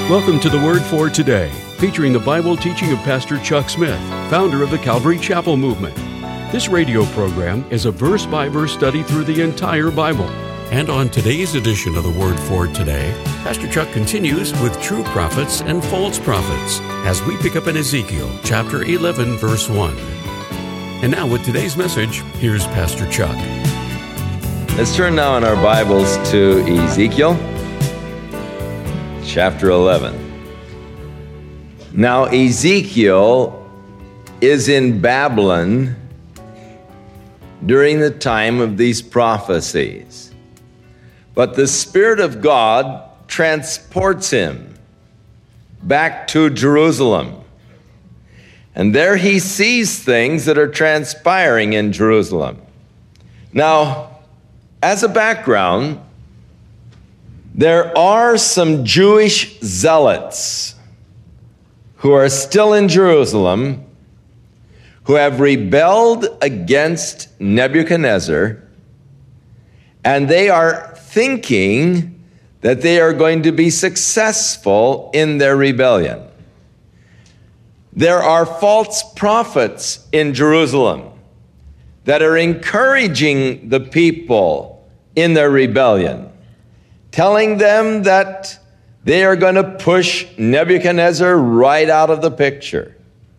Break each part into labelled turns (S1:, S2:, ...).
S1: Welcome to the Word for Today, featuring the Bible teaching of Pastor Chuck Smith, founder of the Calvary Chapel Movement. This radio program is a verse-by-verse study through the entire Bible. And on today's edition of the Word for Today, Pastor Chuck continues with true prophets and false prophets as we pick up in Ezekiel chapter 11, verse 1. And now with today's message, here's Pastor Chuck.
S2: Let's turn now in our Bibles to Ezekiel chapter 11. Now Ezekiel is in Babylon during the time of these prophecies. But the Spirit of God transports him back to Jerusalem. And there he sees things that are transpiring in Jerusalem. Now, as a background, there are some Jewish zealots who are still in Jerusalem who have rebelled against Nebuchadnezzar, and they are thinking that they are going to be successful in their rebellion. There are false prophets in Jerusalem that are encouraging the people in their rebellion, telling them that they are going to push Nebuchadnezzar right out of the picture.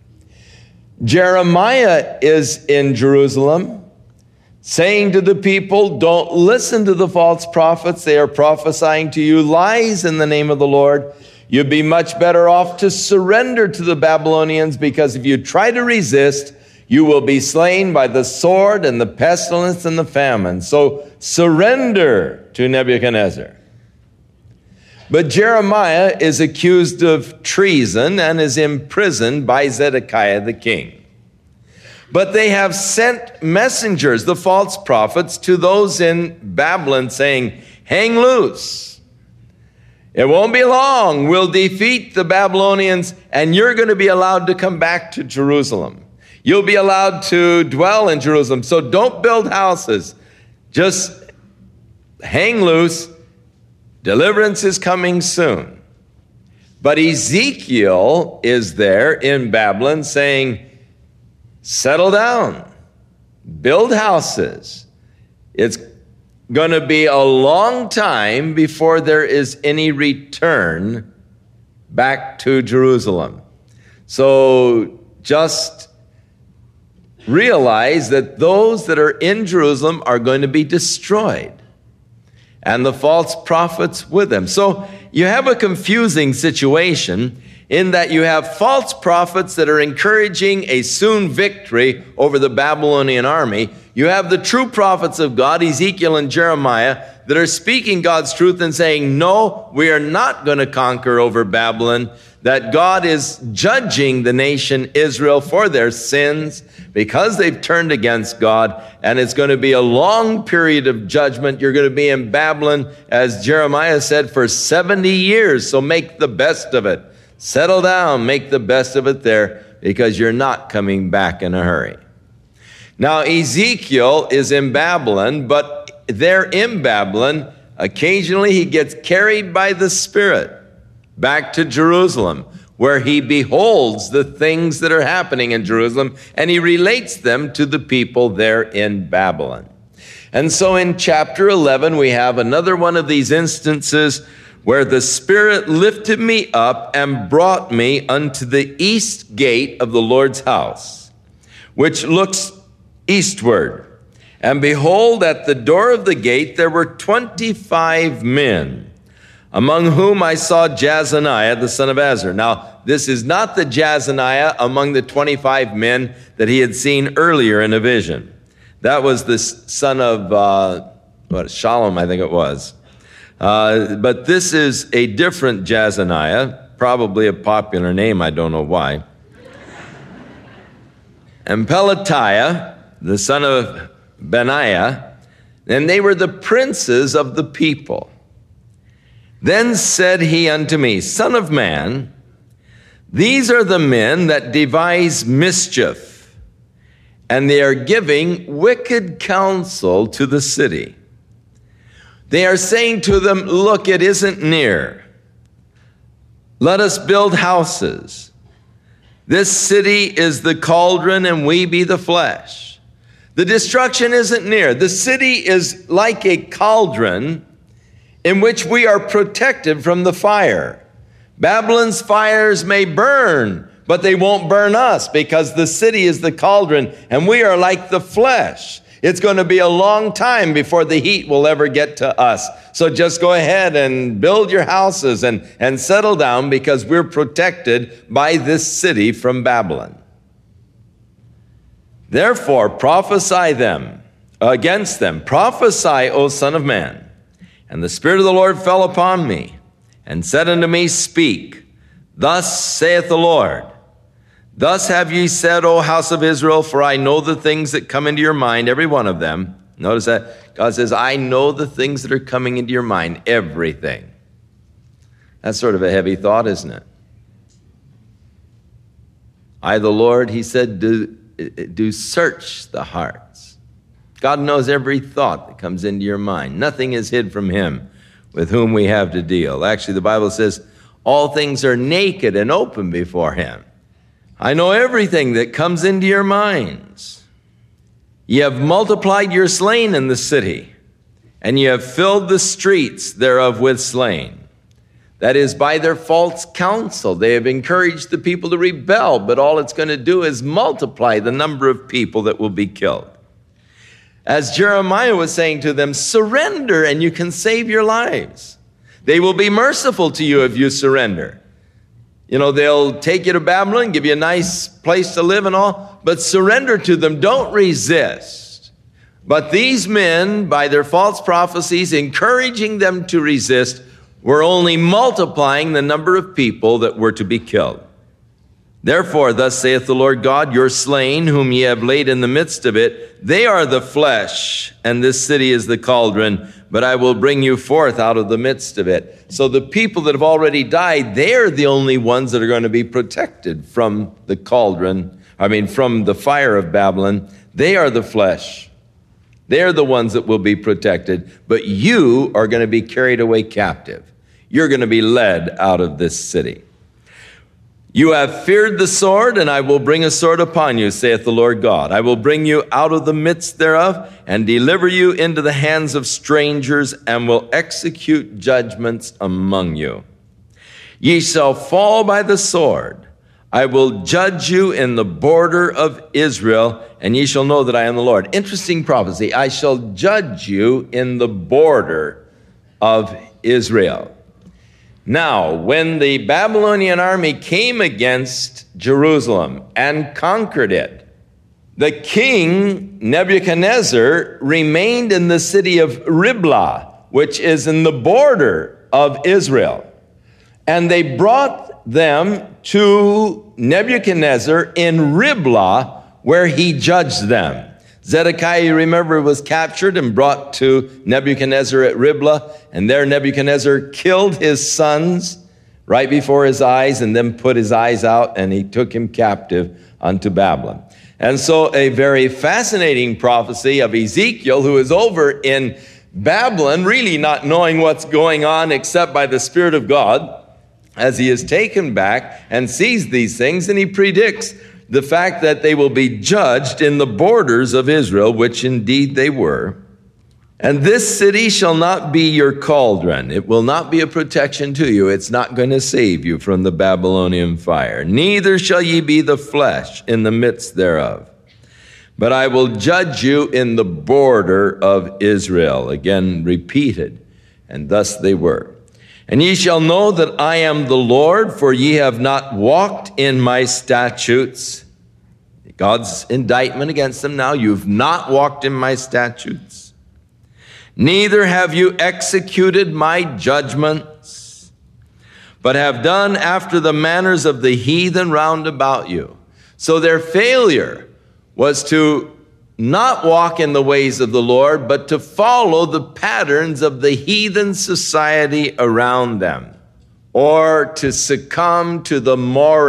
S2: Jeremiah is in Jerusalem saying to the people, don't listen to the false prophets. They are prophesying to you lies in the name of the Lord. You'd be much better off to surrender to the Babylonians, because if you try to resist, you will be slain by the sword and the pestilence and the famine. So surrender to Nebuchadnezzar. But Jeremiah is accused of treason and is imprisoned by Zedekiah the king. But they have sent messengers, the false prophets, to those in Babylon saying, hang loose. It won't be long. We'll defeat the Babylonians and you're going to be allowed to come back to Jerusalem. You'll be allowed to dwell in Jerusalem. So don't build houses. Just hang loose. Deliverance is coming soon. But Ezekiel is there in Babylon saying, settle down, build houses. It's going to be a long time before there is any return back to Jerusalem. So just realize that those that are in Jerusalem are going to be destroyed, and the false prophets with them. So you have a confusing situation in that you have false prophets that are encouraging a soon victory over the Babylonian army. You have the true prophets of God, Ezekiel and Jeremiah, that are speaking God's truth and saying, no, we are not going to conquer over Babylon, that God is judging the nation Israel for their sins because they've turned against God, and it's going to be a long period of judgment. You're going to be in Babylon, as Jeremiah said, for 70 years, so make the best of it. Settle down, make the best of it there, because you're not coming back in a hurry. Now, Ezekiel is in Babylon, but there in Babylon, occasionally he gets carried by the Spirit back to Jerusalem, where he beholds the things that are happening in Jerusalem, and he relates them to the people there in Babylon. And so in chapter 11, we have another one of these instances where the Spirit lifted me up and brought me unto the east gate of the Lord's house, which looks eastward. And behold, at the door of the gate there were 25 men, among whom I saw Jazaniah, the son of Azar. Now, this is not the Jazaniah among the 25 men that he had seen earlier in a vision. That was the son of Shalom, I think it was. But this is a different Jazaniah, probably a popular name, I don't know why. And Pelatiah, the son of Benaiah, and they were the princes of the people. Then said he unto me, Son of man, these are the men that devise mischief, and they are giving wicked counsel to the city. They are saying to them, look, it isn't near. Let us build houses. This city is the cauldron, and we be the flesh. The destruction isn't near. The city is like a cauldron in which we are protected from the fire. Babylon's fires may burn, but they won't burn us because the city is the cauldron, and we are like the flesh. It's going to be a long time before the heat will ever get to us. So just go ahead and build your houses and settle down, because we're protected by this city from Babylon. Therefore, prophesy against them. Prophesy, O Son of Man. And the Spirit of the Lord fell upon me, and said unto me, Speak. Thus saith the Lord. Thus have ye said, O house of Israel, for I know the things that come into your mind, every one of them. Notice that God says, I know the things that are coming into your mind, everything. That's sort of a heavy thought, isn't it? I, the Lord, he said, do search the hearts. God knows every thought that comes into your mind. Nothing is hid from him with whom we have to deal. Actually, the Bible says, all things are naked and open before him. I know everything that comes into your minds. Ye have multiplied your slain in the city, and ye have filled the streets thereof with slain. That is, by their false counsel. They have encouraged the people to rebel, but all it's going to do is multiply the number of people that will be killed. As Jeremiah was saying to them, surrender and you can save your lives. They will be merciful to you if you surrender. You know, they'll take you to Babylon, give you a nice place to live and all, but surrender to them. Don't resist. But these men, by their false prophecies, encouraging them to resist, were only multiplying the number of people that were to be killed. Therefore, thus saith the Lord God, your slain, whom ye have laid in the midst of it, they are the flesh, and this city is the cauldron, but I will bring you forth out of the midst of it. So the people that have already died, they're the only ones that are going to be protected from the from the fire of Babylon. They are the flesh. They're the ones that will be protected, but you are going to be carried away captive. You're going to be led out of this city. You have feared the sword, and I will bring a sword upon you, saith the Lord God. I will bring you out of the midst thereof, and deliver you into the hands of strangers, and will execute judgments among you. Ye shall fall by the sword. I will judge you in the border of Israel, and ye shall know that I am the Lord. Interesting prophecy. I shall judge you in the border of Israel. Now, when the Babylonian army came against Jerusalem and conquered it, the king Nebuchadnezzar remained in the city of Riblah, which is in the border of Israel. And they brought them to Nebuchadnezzar in Riblah, where he judged them. Zedekiah, you remember, was captured and brought to Nebuchadnezzar at Riblah, and there Nebuchadnezzar killed his sons right before his eyes, and then put his eyes out, and he took him captive unto Babylon. And so a very fascinating prophecy of Ezekiel, who is over in Babylon, really not knowing what's going on except by the Spirit of God, as he is taken back and sees these things, and he predicts the fact that they will be judged in the borders of Israel, which indeed they were. And this city shall not be your cauldron. It will not be a protection to you. It's not going to save you from the Babylonian fire. Neither shall ye be the flesh in the midst thereof. But I will judge you in the border of Israel. Again, repeated. And thus they were. And ye shall know that I am the Lord, for ye have not walked in my statutes. God's indictment against them now. You've not walked in my statutes. Neither have you executed my judgments, but have done after the manners of the heathen round about you. So their failure was to not walk in the ways of the Lord, but to follow the patterns of the heathen society around them, or to succumb to the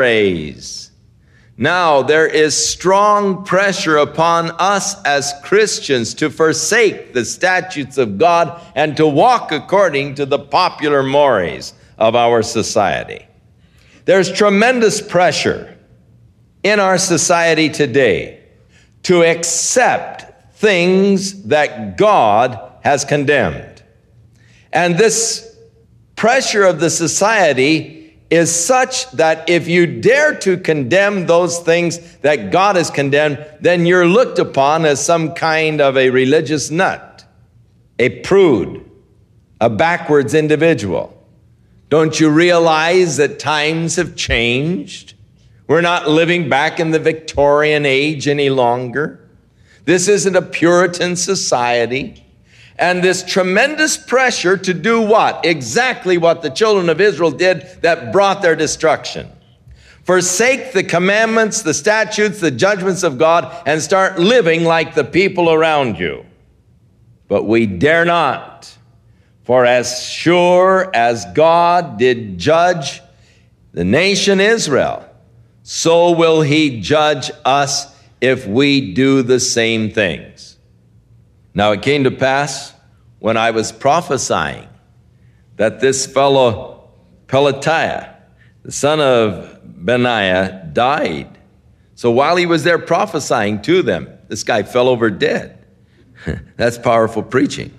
S2: mores. Now, there is strong pressure upon us as Christians to forsake the statutes of God and to walk according to the popular mores of our society. There's tremendous pressure in our society today to accept things that God has condemned. And this pressure of the society is such that if you dare to condemn those things that God has condemned, then you're looked upon as some kind of a religious nut, a prude, a backwards individual. Don't you realize that times have changed? We're not living back in the Victorian age any longer. This isn't a Puritan society. And this tremendous pressure to do what? Exactly what the children of Israel did that brought their destruction. Forsake the commandments, the statutes, the judgments of God, and start living like the people around you. But we dare not. For as sure as God did judge the nation Israel, so will he judge us if we do the same things. Now it came to pass when I was prophesying that this fellow Pelatiah, the son of Benaiah, died. So while he was there prophesying to them, this guy fell over dead. That's powerful preaching.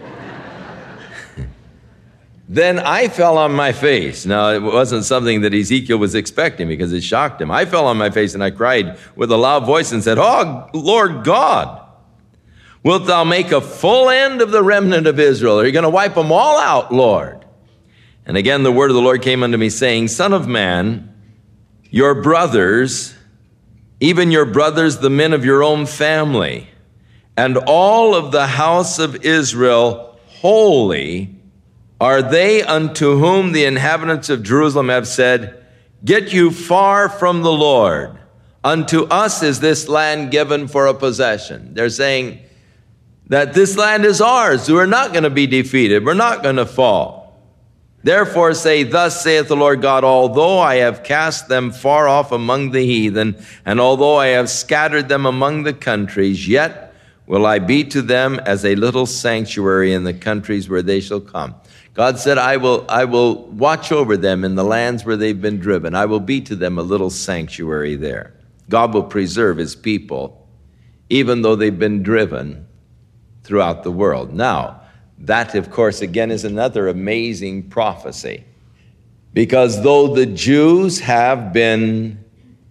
S2: Then I fell on my face. Now, it wasn't something that Ezekiel was expecting because it shocked him. I fell on my face and I cried with a loud voice and said, "Oh, Lord God, wilt thou make a full end of the remnant of Israel? Are you going to wipe them all out, Lord?" And again, the word of the Lord came unto me, saying, "Son of man, your brothers, even your brothers, the men of your own family, and all of the house of Israel, holy, are they unto whom the inhabitants of Jerusalem have said, Get you far from the Lord. Unto us is this land given for a possession." They're saying that this land is ours. We're not going to be defeated. We're not going to fall. Therefore say, "Thus saith the Lord God, although I have cast them far off among the heathen, and although I have scattered them among the countries, yet will I be to them as a little sanctuary in the countries where they shall come." God said, I will watch over them in the lands where they've been driven. I will be to them a little sanctuary there. God will preserve his people, even though they've been driven throughout the world. Now, that, of course, again, is another amazing prophecy. Because though the Jews have been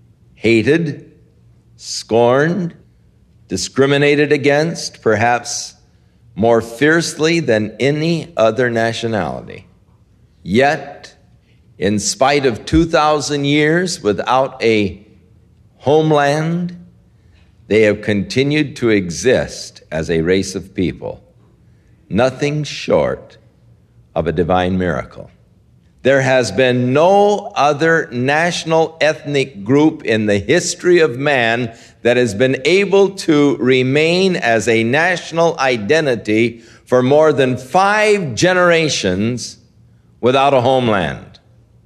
S2: hated, scorned, discriminated against, perhaps more fiercely than any other nationality, yet, in spite of 2,000 years without a homeland, they have continued to exist as a race of people, nothing short of a divine miracle. There has been no other national ethnic group in the history of man that has been able to remain as a national identity for more than 5 generations without a homeland.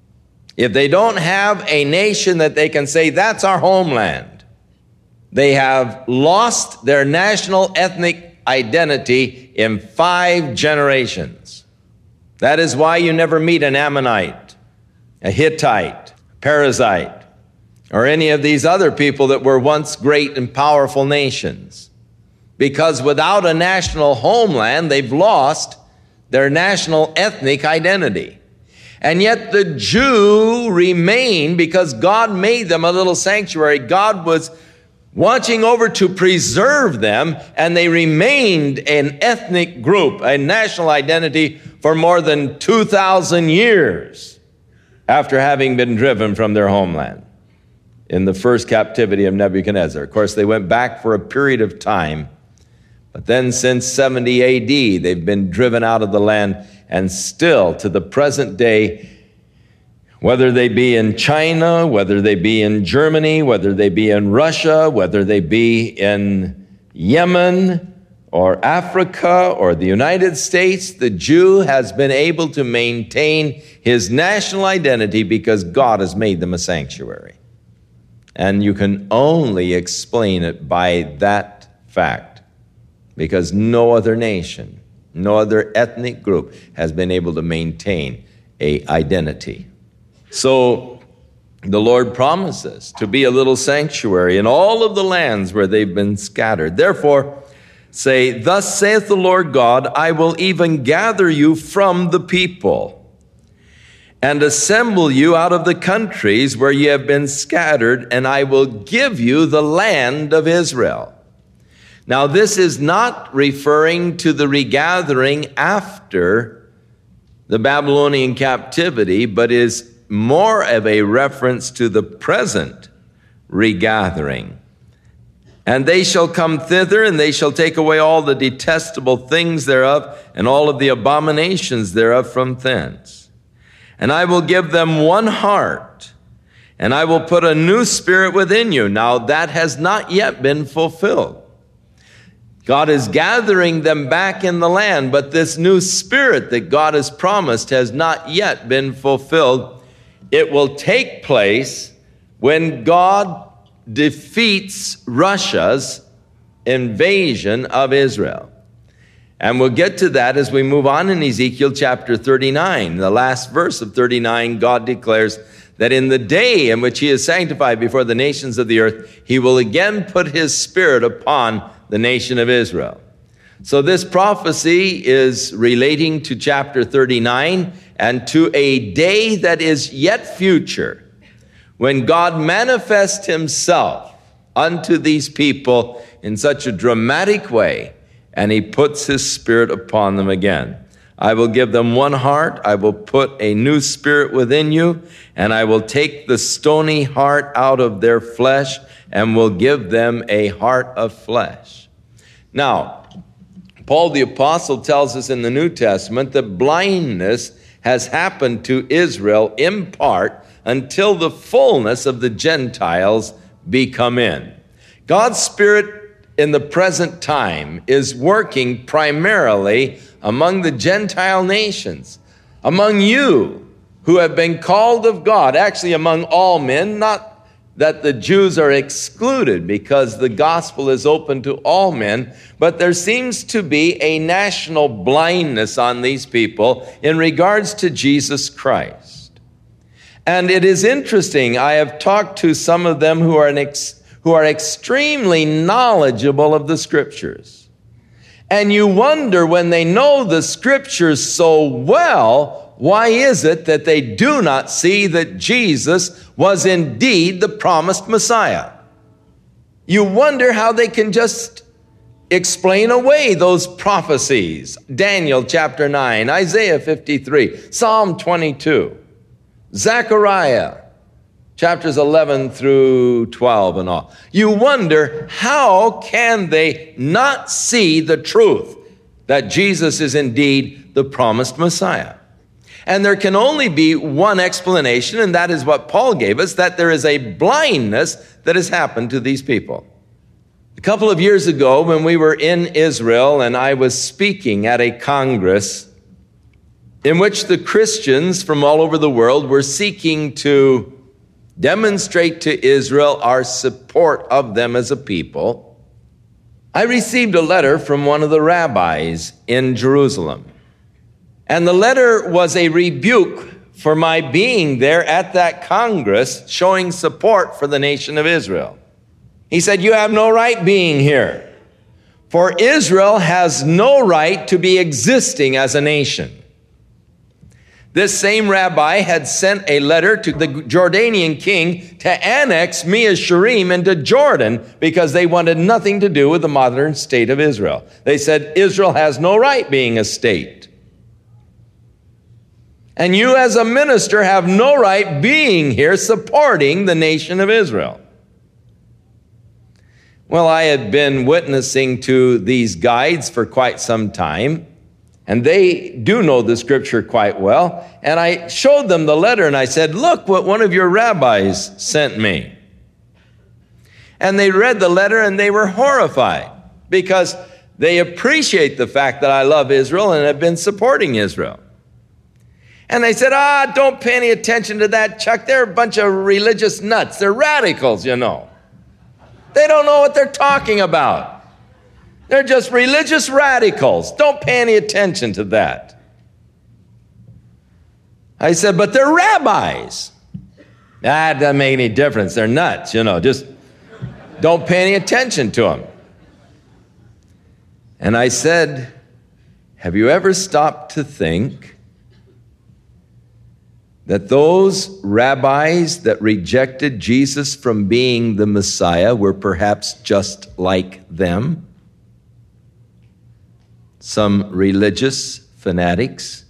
S2: If they don't have a nation that they can say, that's our homeland, they have lost their national ethnic identity in 5 generations. That is why you never meet an Ammonite, a Hittite, a Perizzite, or any of these other people that were once great and powerful nations. Because without a national homeland, they've lost their national ethnic identity. And yet the Jew remained because God made them a little sanctuary. God was watching over to preserve them, and they remained an ethnic group, a national identity, for more than 2,000 years after having been driven from their homeland in the first captivity of Nebuchadnezzar. Of course, they went back for a period of time, but then since 70 AD, they've been driven out of the land, and still to the present day, whether they be in China, whether they be in Germany, whether they be in Russia, whether they be in Yemen or Africa or the United States, the Jew has been able to maintain his national identity because God has made them a sanctuary. And you can only explain it by that fact, because no other nation, no other ethnic group has been able to maintain an identity. So the Lord promises to be a little sanctuary in all of the lands where they've been scattered. Therefore, say, thus saith the Lord God, I will even gather you from the people and assemble you out of the countries where ye have been scattered, and I will give you the land of Israel. Now, this is not referring to the regathering after the Babylonian captivity, but is more of a reference to the present regathering. And they shall come thither, and they shall take away all the detestable things thereof, and all of the abominations thereof from thence. And I will give them one heart, and I will put a new spirit within you. Now that has not yet been fulfilled. God is gathering them back in the land, but this new spirit that God has promised has not yet been fulfilled. It will take place when God defeats Russia's invasion of Israel. And we'll get to that as we move on in Ezekiel chapter 39. The last verse of 39, God declares that in the day in which he is sanctified before the nations of the earth, he will again put his spirit upon the nation of Israel. So this prophecy is relating to chapter 39 and to a day that is yet future, when God manifests himself unto these people in such a dramatic way, and he puts his spirit upon them again. I will give them one heart. I will put a new spirit within you, and I will take the stony heart out of their flesh and will give them a heart of flesh. Now, Paul the Apostle tells us in the New Testament that blindness has happened to Israel in part until the fullness of the Gentiles be come in. God's Spirit in the present time is working primarily among the Gentile nations, among you who have been called of God, actually among all men, not that the Jews are excluded because the gospel is open to all men, but there seems to be a national blindness on these people in regards to Jesus Christ. And it is interesting, I have talked to some of them who are extremely knowledgeable of the Scriptures. And you wonder, when they know the Scriptures so well, why is it that they do not see that Jesus was indeed the promised Messiah? You wonder how they can just explain away those prophecies. Daniel chapter 9, Isaiah 53, Psalm 22, Zechariah, chapters 11 through 12 and all. You wonder, how can they not see the truth that Jesus is indeed the promised Messiah? And there can only be one explanation, and that is what Paul gave us, that there is a blindness that has happened to these people. A couple of years ago, when we were in Israel and I was speaking at a congress in which the Christians from all over the world were seeking to demonstrate to Israel our support of them as a people, I received a letter from one of the rabbis in Jerusalem. And the letter was a rebuke for my being there at that Congress, showing support for the nation of Israel. He said, "You have no right being here, for Israel has no right to be existing as a nation." This same rabbi had sent a letter to the Jordanian king to annex Mea Shearim into Jordan because they wanted nothing to do with the modern state of Israel. They said, Israel has no right being a state. And you as a minister have no right being here supporting the nation of Israel. Well, I had been witnessing to these guides for quite some time, and they do know the scripture quite well. And I showed them the letter and I said, "Look what one of your rabbis sent me." And they read the letter and they were horrified because they appreciate the fact that I love Israel and have been supporting Israel. And they said, "Don't pay any attention to that, Chuck. They're a bunch of religious nuts. They're radicals, you know. They don't know what they're talking about. They're just religious radicals. Don't pay any attention to that." I said, "But they're rabbis. That doesn't make any difference. They're nuts, just don't pay any attention to them. And I said, have you ever stopped to think that those rabbis that rejected Jesus from being the Messiah were perhaps just like them? Some religious fanatics.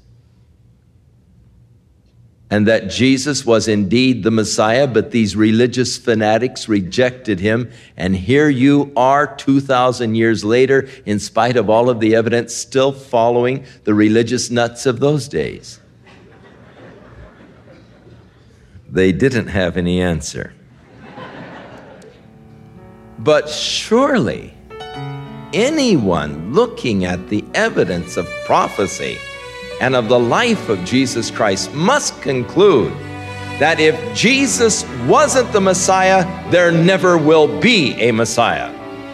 S2: And that Jesus was indeed the Messiah, but these religious fanatics rejected him. And here you are 2,000 years later, in spite of all of the evidence, still following the religious nuts of those days. They didn't have any answer. But surely, anyone looking at the evidence of prophecy and of the life of Jesus Christ must conclude that if Jesus wasn't the Messiah, there never will be a Messiah.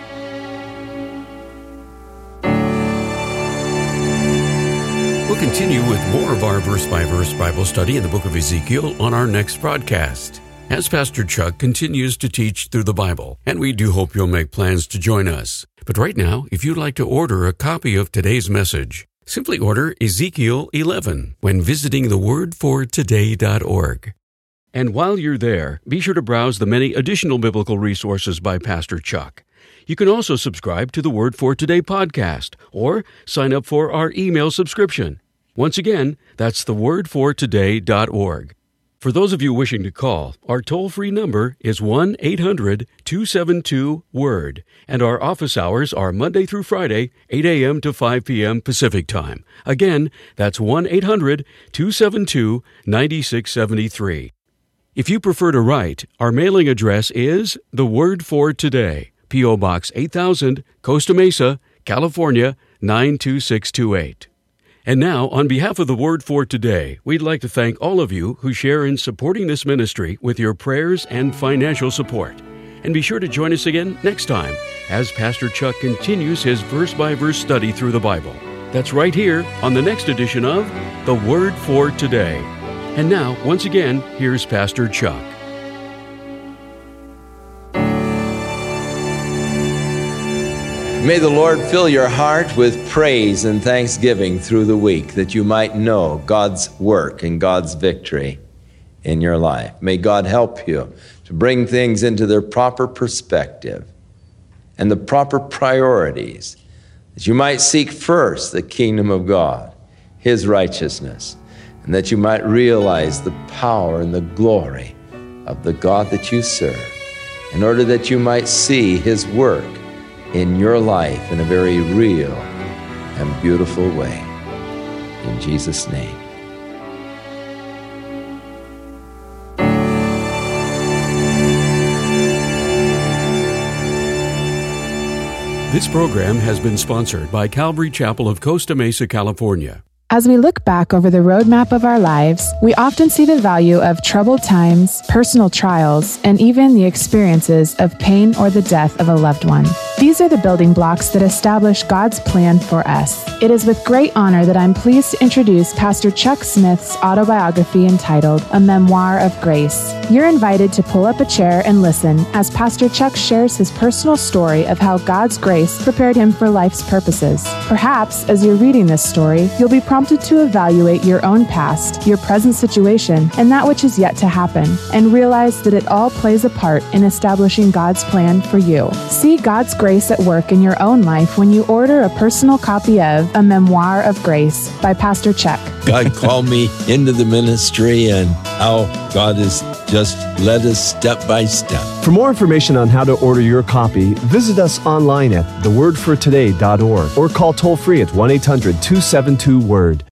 S1: We'll continue with more of our verse-by-verse Bible study in the book of Ezekiel on our next broadcast, as Pastor Chuck continues to teach through the Bible, and we do hope you'll make plans to join us. But right now, if you'd like to order a copy of today's message, simply order Ezekiel 11 when visiting thewordfortoday.org. And while you're there, be sure to browse the many additional biblical resources by Pastor Chuck. You can also subscribe to the Word for Today podcast or sign up for our email subscription. Once again, that's thewordfortoday.org. For those of you wishing to call, our toll-free number is 1-800-272-WORD, and our office hours are Monday through Friday, 8 a.m. to 5 p.m. Pacific Time. Again, that's 1-800-272-9673. If you prefer to write, our mailing address is The Word for Today, P.O. Box 8000, Costa Mesa, California, 92628. And now, on behalf of the Word for Today, we'd like to thank all of you who share in supporting this ministry with your prayers and financial support. And be sure to join us again next time as Pastor Chuck continues his verse-by-verse study through the Bible. That's right here on the next edition of The Word for Today. And now, once again, here's Pastor Chuck.
S2: May the Lord fill your heart with praise and thanksgiving through the week, that you might know God's work and God's victory in your life. May God help you to bring things into their proper perspective and the proper priorities, that you might seek first the kingdom of God, His righteousness, and that you might realize the power and the glory of the God that you serve, in order that you might see His work in your life in a very real and beautiful way. In Jesus' name.
S1: This program has been sponsored by Calvary Chapel of Costa Mesa, California.
S3: As we look back over the roadmap of our lives, we often see the value of troubled times, personal trials, and even the experiences of pain or the death of a loved one. These are the building blocks that establish God's plan for us. It is with great honor that I'm pleased to introduce Pastor Chuck Smith's autobiography entitled A Memoir of Grace. You're invited to pull up a chair and listen as Pastor Chuck shares his personal story of how God's grace prepared him for life's purposes. Perhaps, as you're reading this story, you'll be prompted to evaluate your own past, your present situation, and that which is yet to happen, and realize that it all plays a part in establishing God's plan for you. See God's grace at work in your own life when you order a personal copy of A Memoir of Grace by Pastor Chuck.
S2: God called me into the ministry, and how God has just led us step by step.
S4: For more information on how to order your copy, visit us online at thewordfortoday.org or call toll-free at 1-800-272-WORD.